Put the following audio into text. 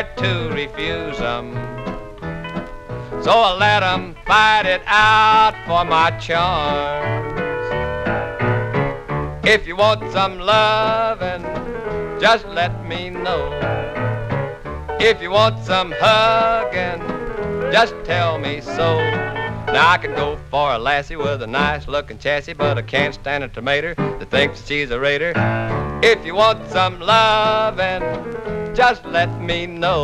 to refuse 'em. So I let 'em fight it out for my charms. If you want some lovin', just let me know. If you want some huggin', just tell me so. Now I can go for a lassie with a nice looking chassis, but I can't stand a tomato that thinks she's a raider. If you want some lovin', just let me know.